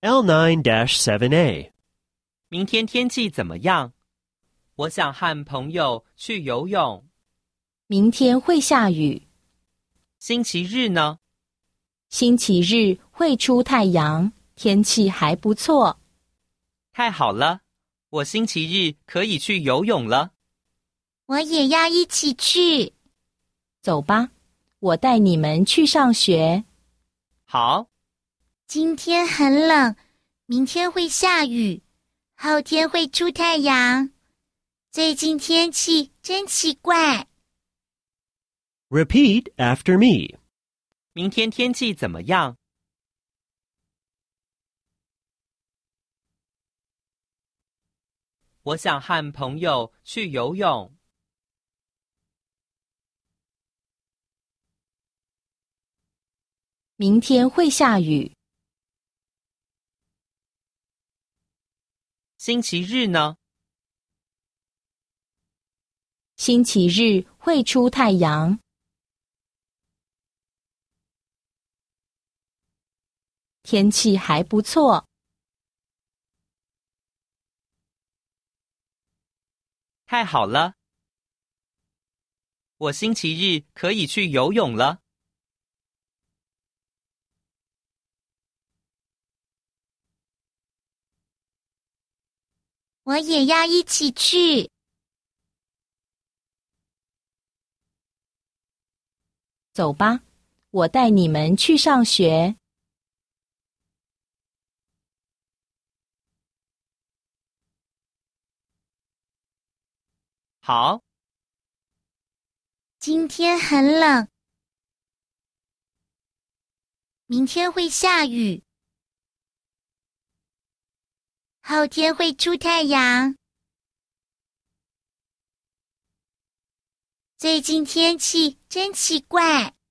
L9-7A. 明天天气怎么样？我想和朋友去游泳。 明天会下雨。 星期日呢？ 星期日会出太阳，天气还不错。 太好了，我星期日可以去游泳了。 我也要一起去。 走吧，我带你们去上学。 好。 今天很冷，明天会下雨，后天会出太阳。最近天气真奇怪。 Repeat after me. 明天天气怎么样？我想和朋友去游泳。 明天会下雨。 星期日呢？ 星期日会出太阳。天气还不错。 太好了，我星期日可以去游泳了。 我也要一起去。 走吧，我带你们去上学。 好。 今天很冷，明天会下雨，后天会出太阳。最近天气真奇怪。